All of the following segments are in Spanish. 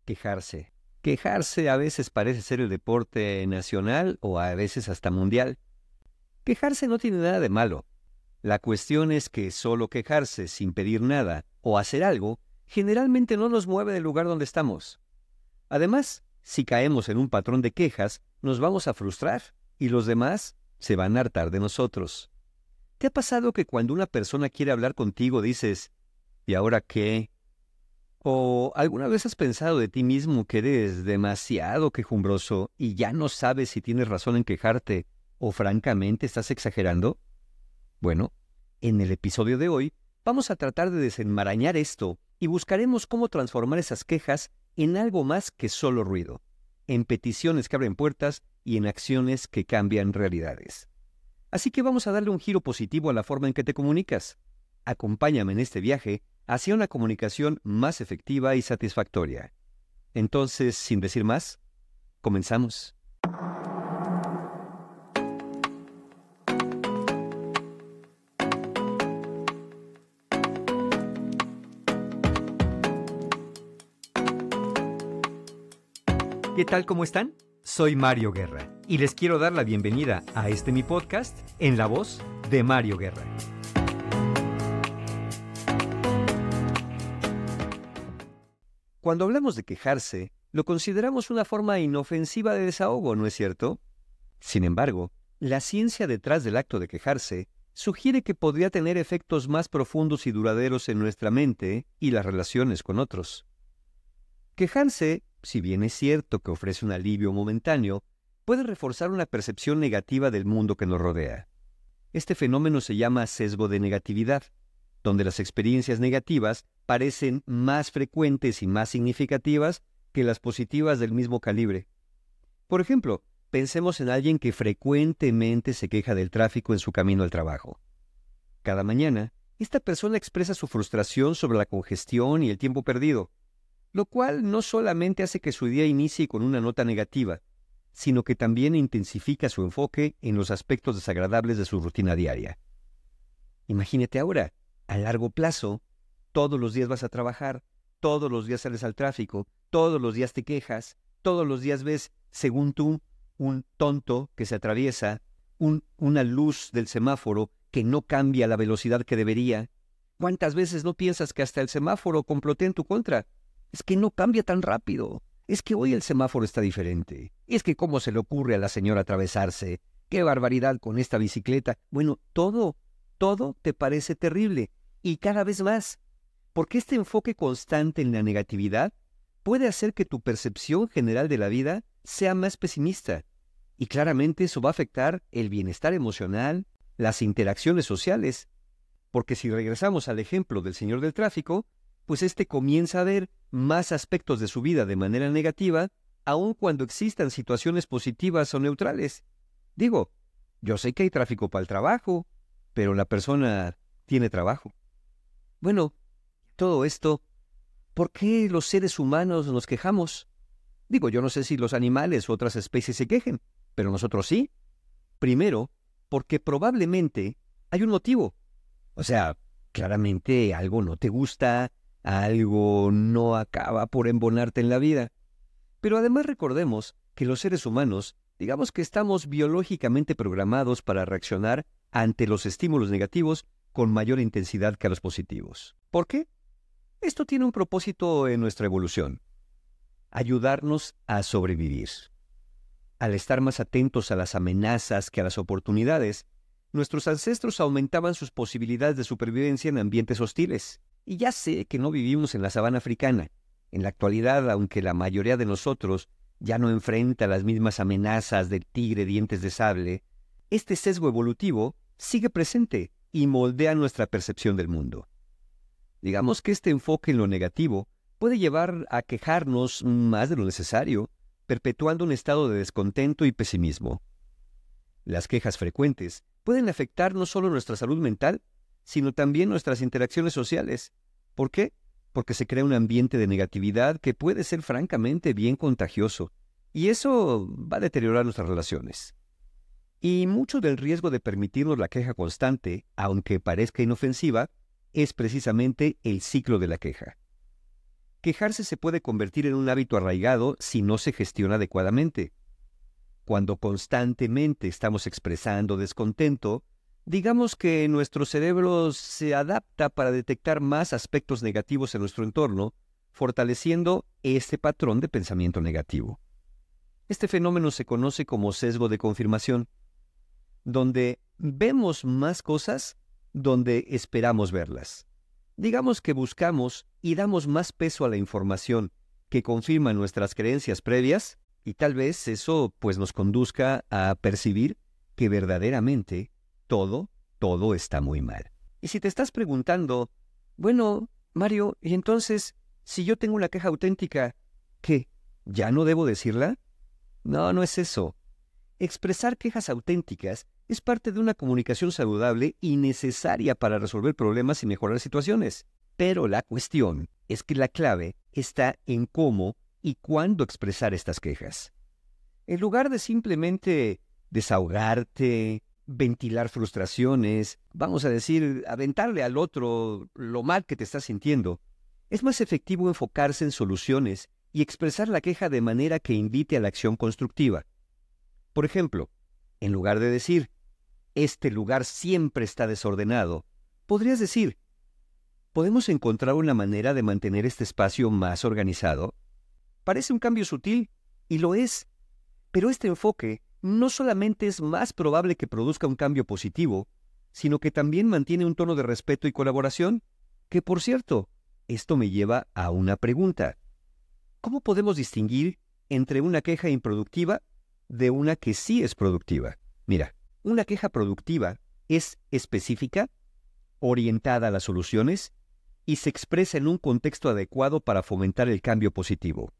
Quejarse. Quejarse a veces parece ser el deporte nacional o a veces hasta mundial. Quejarse no tiene nada de malo. La cuestión es que solo quejarse sin pedir nada o hacer algo generalmente no nos mueve del lugar donde estamos. Además, si caemos en un patrón de quejas, nos vamos a frustrar y los demás se van a hartar de nosotros. ¿Te ha pasado que cuando una persona quiere hablar contigo dices, ¿y ahora qué? ¿O alguna vez has pensado de ti mismo que eres demasiado quejumbroso y ya no sabes si tienes razón en quejarte o francamente estás exagerando? Bueno, en el episodio de hoy vamos a tratar de desenmarañar esto y buscaremos cómo transformar esas quejas en algo más que solo ruido, en peticiones que abren puertas y en acciones que cambian realidades. Así que vamos a darle un giro positivo a la forma en que te comunicas. Acompáñame en este viaje hacia una comunicación más efectiva y satisfactoria. Entonces, sin decir más, comenzamos. ¿Qué tal? ¿Cómo están? Soy Mario Guerra y les quiero dar la bienvenida a mi podcast en la voz de Mario Guerra. Cuando hablamos de quejarse, lo consideramos una forma inofensiva de desahogo, ¿no es cierto? Sin embargo, la ciencia detrás del acto de quejarse sugiere que podría tener efectos más profundos y duraderos en nuestra mente y las relaciones con otros. Quejarse, si bien es cierto que ofrece un alivio momentáneo, puede reforzar una percepción negativa del mundo que nos rodea. Este fenómeno se llama sesgo de negatividad, donde las experiencias negativas parecen más frecuentes y más significativas que las positivas del mismo calibre. Por ejemplo, pensemos en alguien que frecuentemente se queja del tráfico en su camino al trabajo. Cada mañana, esta persona expresa su frustración sobre la congestión y el tiempo perdido, lo cual no solamente hace que su día inicie con una nota negativa, sino que también intensifica su enfoque en los aspectos desagradables de su rutina diaria. Imagínate ahora, a largo plazo, todos los días vas a trabajar, todos los días sales al tráfico, todos los días te quejas, todos los días ves, según tú, un tonto que se atraviesa, una luz del semáforo que no cambia a la velocidad que debería. ¿Cuántas veces no piensas que hasta el semáforo complotea en tu contra? Es que no cambia tan rápido. Es que hoy el semáforo está diferente. Es que cómo se le ocurre a la señora atravesarse. ¡Qué barbaridad con esta bicicleta! Bueno, todo te parece terrible. Y cada vez más. Porque este enfoque constante en la negatividad puede hacer que tu percepción general de la vida sea más pesimista. Y claramente eso va a afectar el bienestar emocional, las interacciones sociales. Porque si regresamos al ejemplo del señor del tráfico, pues comienza a ver más aspectos de su vida de manera negativa, aun cuando existan situaciones positivas o neutrales. Digo, yo sé que hay tráfico para el trabajo, pero la persona tiene trabajo. Bueno, todo esto, ¿por qué los seres humanos nos quejamos? Digo, yo no sé si los animales u otras especies se quejen, pero nosotros sí. Primero, porque probablemente hay un motivo. O sea, claramente algo no te gusta, algo no acaba por embonarte en la vida. Pero además recordemos que los seres humanos, digamos que estamos biológicamente programados para reaccionar ante los estímulos negativos con mayor intensidad que a los positivos. ¿Por qué? Esto tiene un propósito en nuestra evolución: ayudarnos a sobrevivir. Al estar más atentos a las amenazas que a las oportunidades, nuestros ancestros aumentaban sus posibilidades de supervivencia en ambientes hostiles. Y ya sé que no vivimos en la sabana africana. En la actualidad, aunque la mayoría de nosotros ya no enfrenta las mismas amenazas del tigre dientes de sable, este sesgo evolutivo sigue presente y moldea nuestra percepción del mundo. Digamos que este enfoque en lo negativo puede llevar a quejarnos más de lo necesario, perpetuando un estado de descontento y pesimismo. Las quejas frecuentes pueden afectar no solo nuestra salud mental, sino también nuestras interacciones sociales. ¿Por qué? Porque se crea un ambiente de negatividad que puede ser francamente bien contagioso, y eso va a deteriorar nuestras relaciones. Y mucho del riesgo de permitirnos la queja constante, aunque parezca inofensiva, es precisamente el ciclo de la queja. Quejarse se puede convertir en un hábito arraigado si no se gestiona adecuadamente. Cuando constantemente estamos expresando descontento, digamos que nuestro cerebro se adapta para detectar más aspectos negativos en nuestro entorno, fortaleciendo este patrón de pensamiento negativo. Este fenómeno se conoce como sesgo de confirmación, donde vemos más cosas donde esperamos verlas. Digamos que buscamos y damos más peso a la información que confirma nuestras creencias previas, y tal vez eso pues nos conduzca a percibir que verdaderamente todo está muy mal. Y si te estás preguntando, bueno, Mario, y entonces, si yo tengo una queja auténtica, ¿qué? ¿Ya no debo decirla? No, no es eso. Expresar quejas auténticas es parte de una comunicación saludable y necesaria para resolver problemas y mejorar situaciones. Pero la cuestión es que la clave está en cómo y cuándo expresar estas quejas. En lugar de simplemente desahogarte, ventilar frustraciones, vamos a decir, aventarle al otro lo mal que te estás sintiendo, es más efectivo enfocarse en soluciones y expresar la queja de manera que invite a la acción constructiva. Por ejemplo, en lugar de decir, este lugar siempre está desordenado, podrías decir, ¿podemos encontrar una manera de mantener este espacio más organizado? Parece un cambio sutil, y lo es, pero este enfoque no solamente es más probable que produzca un cambio positivo, sino que también mantiene un tono de respeto y colaboración, que por cierto, esto me lleva a una pregunta. ¿Cómo podemos distinguir entre una queja improductiva de una que sí es productiva? Mira, una queja productiva es específica, orientada a las soluciones y se expresa en un contexto adecuado para fomentar el cambio positivo.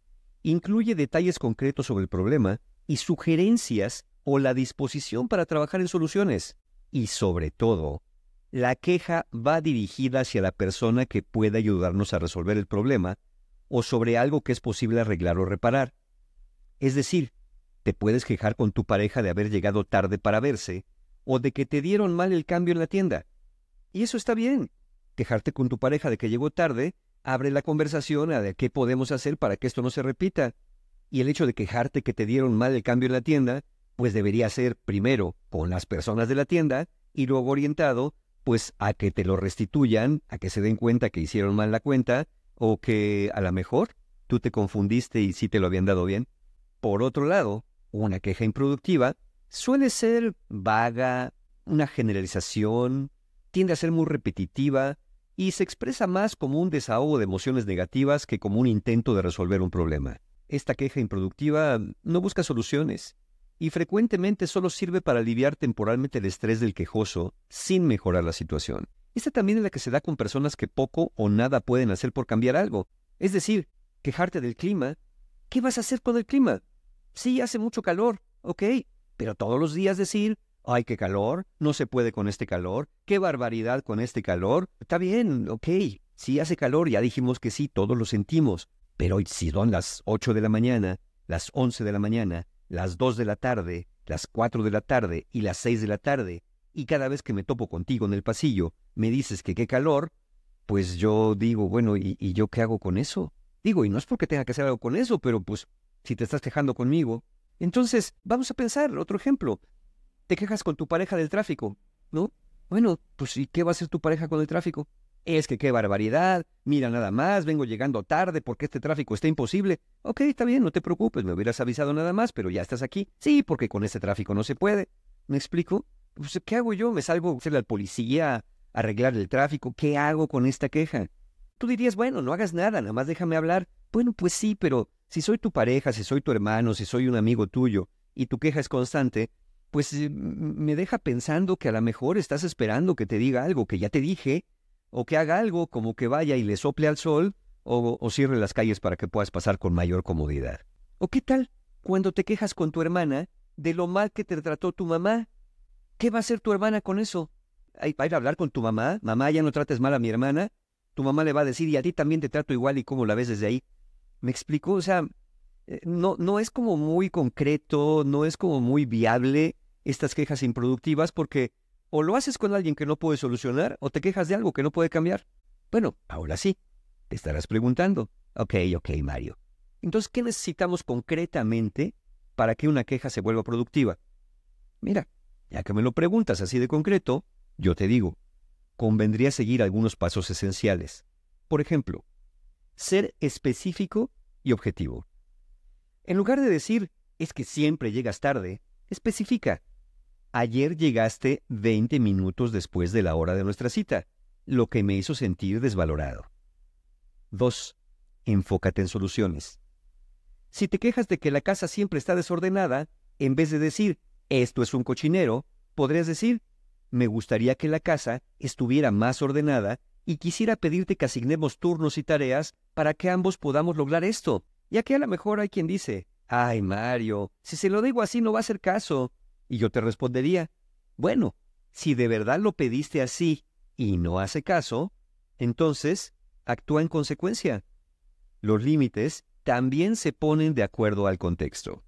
Incluye detalles concretos sobre el problema y sugerencias o la disposición para trabajar en soluciones. Y sobre todo, la queja va dirigida hacia la persona que puede ayudarnos a resolver el problema o sobre algo que es posible arreglar o reparar. Es decir, te puedes quejar con tu pareja de haber llegado tarde para verse o de que te dieron mal el cambio en la tienda. Y eso está bien. Quejarte con tu pareja de que llegó tarde abre la conversación a de qué podemos hacer para que esto no se repita. Y el hecho de quejarte que te dieron mal el cambio en la tienda, pues debería ser primero con las personas de la tienda y luego orientado pues a que te lo restituyan, a que se den cuenta que hicieron mal la cuenta o que a lo mejor tú te confundiste y sí te lo habían dado bien. Por otro lado, una queja improductiva suele ser vaga, una generalización, tiende a ser muy repetitiva y se expresa más como un desahogo de emociones negativas que como un intento de resolver un problema. Esta queja improductiva no busca soluciones y frecuentemente solo sirve para aliviar temporalmente el estrés del quejoso sin mejorar la situación. Esta también es la que se da con personas que poco o nada pueden hacer por cambiar algo. Es decir, quejarte del clima. ¿Qué vas a hacer con el clima? Sí, hace mucho calor, ok, pero todos los días decir, ¡ay, qué calor! No se puede con este calor. ¡Qué barbaridad con este calor! Está bien, ok, sí hace calor, ya dijimos que sí, todos lo sentimos. Pero si son las 8 de la mañana, las 11 de la mañana, las 2 de la tarde, las 4 de la tarde y las 6 de la tarde, y cada vez que me topo contigo en el pasillo me dices que qué calor, pues yo digo, bueno, ¿y yo qué hago con eso? Digo, y no es porque tenga que hacer algo con eso, pero pues si te estás quejando conmigo. Entonces, vamos a pensar, otro ejemplo. Te quejas con tu pareja del tráfico, ¿no? Bueno, pues ¿y qué va a hacer tu pareja con el tráfico? Es que qué barbaridad, mira nada más, vengo llegando tarde porque este tráfico está imposible. Ok, está bien, no te preocupes, me hubieras avisado nada más, pero ya estás aquí. Sí, porque con este tráfico no se puede. ¿Me explico? Pues, ¿qué hago yo? ¿Me salgo a hacerle al policía, a arreglar el tráfico? ¿Qué hago con esta queja? Tú dirías, bueno, no hagas nada, nada más déjame hablar. Bueno, pues sí, pero si soy tu pareja, si soy tu hermano, si soy un amigo tuyo, y tu queja es constante, pues me deja pensando que a lo mejor estás esperando que te diga algo que ya te dije, o que haga algo como que vaya y le sople al sol, o cierre las calles para que puedas pasar con mayor comodidad. ¿O qué tal cuando te quejas con tu hermana de lo mal que te trató tu mamá? ¿Qué va a hacer tu hermana con eso? ¿Va a ir a hablar con tu mamá? Mamá, ya no trates mal a mi hermana. Tu mamá le va a decir, y a ti también te trato igual, y cómo la ves desde ahí. ¿Me explico? O sea, no es como muy concreto, no es como muy viable estas quejas improductivas porque o lo haces con alguien que no puede solucionar o te quejas de algo que no puede cambiar. Bueno, ahora sí, Te estarás preguntando. Ok, Mario. Entonces, ¿qué necesitamos concretamente para que una queja se vuelva productiva? Mira, ya que me lo preguntas así de concreto, yo te digo, convendría seguir algunos pasos esenciales. Por ejemplo, ser específico y objetivo. En lugar de decir, es que siempre llegas tarde, especifica. Ayer llegaste 20 minutos después de la hora de nuestra cita, lo que me hizo sentir desvalorado. 2. Enfócate en soluciones. Si te quejas de que la casa siempre está desordenada, en vez de decir, esto es un cochinero, podrías decir, me gustaría que la casa estuviera más ordenada y quisiera pedirte que asignemos turnos y tareas para que ambos podamos lograr esto. Ya que a lo mejor hay quien dice, ay Mario, si se lo digo así no va a hacer caso. Y yo te respondería, bueno, si de verdad lo pediste así y no hace caso, entonces actúa en consecuencia. Los límites también se ponen de acuerdo al contexto.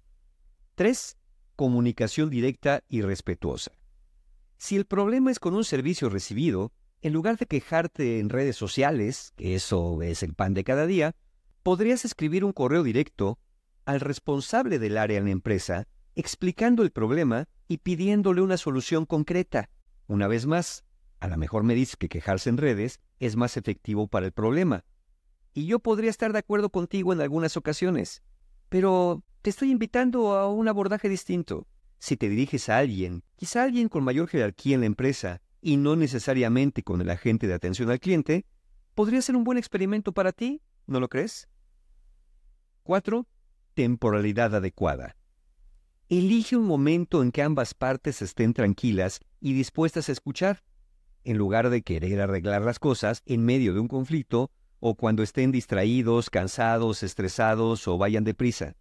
3. Comunicación directa y respetuosa. Si el problema es con un servicio recibido, en lugar de quejarte en redes sociales, que eso es el pan de cada día, podrías escribir un correo directo al responsable del área en la empresa, explicando el problema y pidiéndole una solución concreta. Una vez más, a lo mejor me dices que quejarse en redes es más efectivo para el problema. Y yo podría estar de acuerdo contigo en algunas ocasiones, pero te estoy invitando a un abordaje distinto. Si te diriges a alguien, quizá alguien con mayor jerarquía en la empresa, y no necesariamente con el agente de atención al cliente, podría ser un buen experimento para ti, ¿no lo crees? 4. Temporalidad adecuada. Elige un momento en que ambas partes estén tranquilas y dispuestas a escuchar, en lugar de querer arreglar las cosas en medio de un conflicto o cuando estén distraídos, cansados, estresados o vayan deprisa.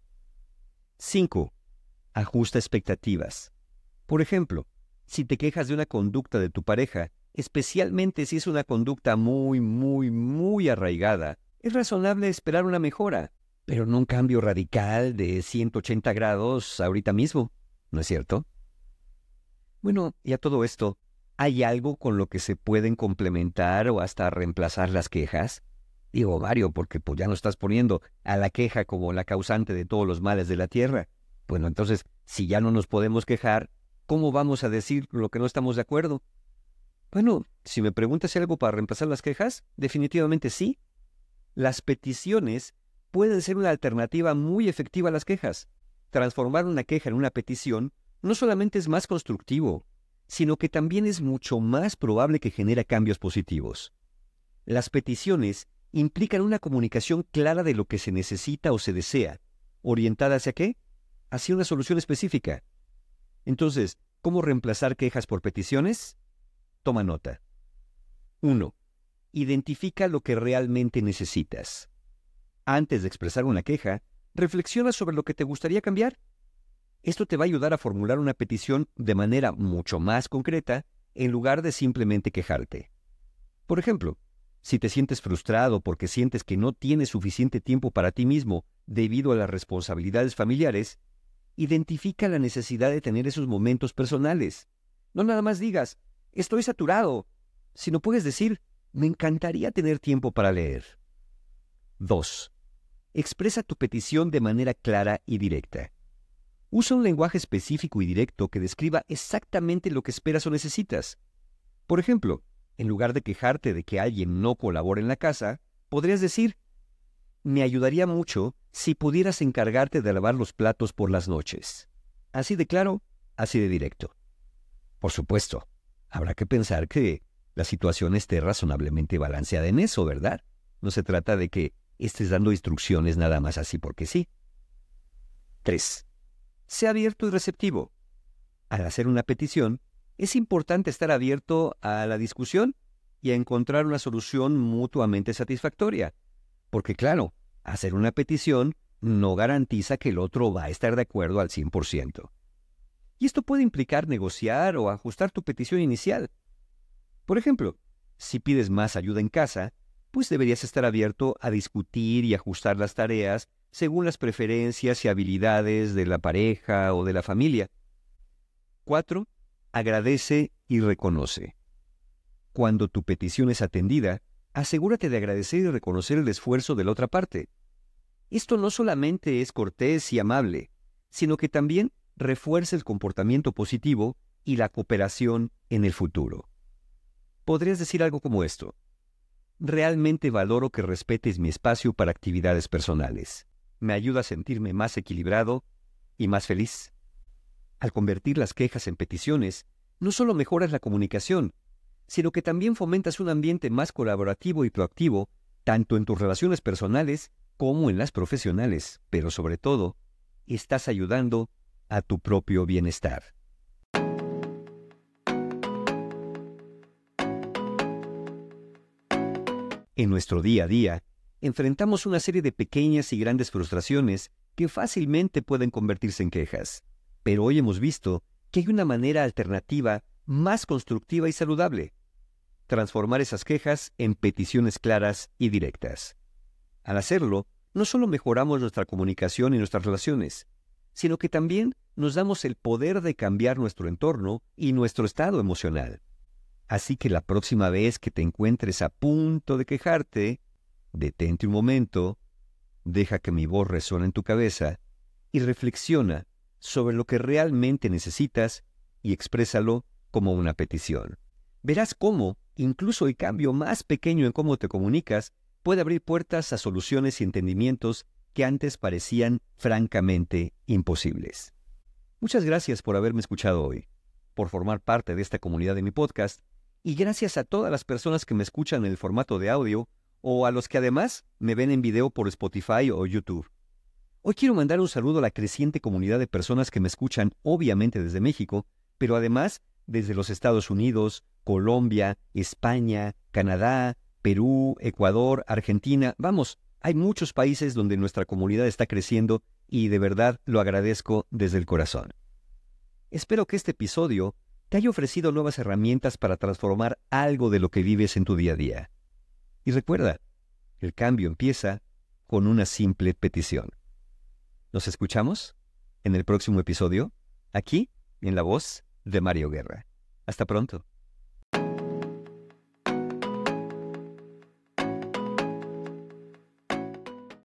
5. Ajusta expectativas. Por ejemplo, si te quejas de una conducta de tu pareja, especialmente si es una conducta muy arraigada, es razonable esperar una mejora, pero no un cambio radical de 180 grados ahorita mismo, ¿no es cierto? Bueno, y a todo esto, ¿hay algo con lo que se pueden complementar o hasta reemplazar las quejas? Digo, Mario, porque pues ya no estás poniendo a la queja como la causante de todos los males de la tierra. Bueno, entonces, si ya no nos podemos quejar, ¿cómo vamos a decir lo que no estamos de acuerdo? Bueno, si me preguntas si hay algo para reemplazar las quejas, definitivamente sí. Las peticiones pueden ser una alternativa muy efectiva a las quejas. Transformar una queja en una petición no solamente es más constructivo, sino que también es mucho más probable que genere cambios positivos. Las peticiones implican una comunicación clara de lo que se necesita o se desea, orientada hacia qué, hacia una solución específica. Entonces, ¿cómo reemplazar quejas por peticiones? Toma nota. 1. Identifica lo que realmente necesitas. Antes de expresar una queja, reflexiona sobre lo que te gustaría cambiar. Esto te va a ayudar a formular una petición de manera mucho más concreta en lugar de simplemente quejarte. Por ejemplo, si te sientes frustrado porque sientes que no tienes suficiente tiempo para ti mismo debido a las responsabilidades familiares, identifica la necesidad de tener esos momentos personales. No nada más digas, estoy saturado, sino puedes decir, me encantaría tener tiempo para leer. 2. Expresa tu petición de manera clara y directa. Usa un lenguaje específico y directo que describa exactamente lo que esperas o necesitas. Por ejemplo, en lugar de quejarte de que alguien no colabora en la casa, podrías decir, me ayudaría mucho si pudieras encargarte de lavar los platos por las noches. Así de claro, así de directo. Por supuesto, habrá que pensar que la situación esté razonablemente balanceada en eso, ¿verdad? No se trata de que estés dando instrucciones nada más así porque sí. 3. Sé abierto y receptivo. Al hacer una petición, es importante estar abierto a la discusión y a encontrar una solución mutuamente satisfactoria. Porque claro, hacer una petición no garantiza que el otro va a estar de acuerdo al 100%. Y esto puede implicar negociar o ajustar tu petición inicial. Por ejemplo, si pides más ayuda en casa, pues deberías estar abierto a discutir y ajustar las tareas según las preferencias y habilidades de la pareja o de la familia. 4. Agradece y reconoce. Cuando tu petición es atendida, asegúrate de agradecer y reconocer el esfuerzo de la otra parte. Esto no solamente es cortés y amable, sino que también refuerza el comportamiento positivo y la cooperación en el futuro. Podrías decir algo como esto: realmente valoro que respetes mi espacio para actividades personales. Me ayuda a sentirme más equilibrado y más feliz. Al convertir las quejas en peticiones, no solo mejoras la comunicación, sino que también fomentas un ambiente más colaborativo y proactivo, tanto en tus relaciones personales como en las profesionales, pero sobre todo, estás ayudando a tu propio bienestar. En nuestro día a día, enfrentamos una serie de pequeñas y grandes frustraciones que fácilmente pueden convertirse en quejas. Pero hoy hemos visto que hay una manera alternativa más constructiva y saludable: transformar esas quejas en peticiones claras y directas. Al hacerlo, no solo mejoramos nuestra comunicación y nuestras relaciones, sino que también nos damos el poder de cambiar nuestro entorno y nuestro estado emocional. Así que la próxima vez que te encuentres a punto de quejarte, detente un momento, deja que mi voz resuene en tu cabeza y reflexiona sobre lo que realmente necesitas y exprésalo como una petición. Verás cómo incluso el cambio más pequeño en cómo te comunicas puede abrir puertas a soluciones y entendimientos que antes parecían francamente imposibles. Muchas gracias por haberme escuchado hoy, por formar parte de esta comunidad de mi podcast, y gracias a todas las personas que me escuchan en el formato de audio o a los que además me ven en video por Spotify o YouTube. Hoy quiero mandar un saludo a la creciente comunidad de personas que me escuchan obviamente desde México, pero además desde los Estados Unidos, Colombia, España, Canadá, Perú, Ecuador, Argentina. Vamos, hay muchos países donde nuestra comunidad está creciendo y de verdad lo agradezco desde el corazón. Espero que este episodio te haya ofrecido nuevas herramientas para transformar algo de lo que vives en tu día a día. Y recuerda, el cambio empieza con una simple petición. ¿Nos escuchamos en el próximo episodio? Aquí, en la voz de Mario Guerra. Hasta pronto.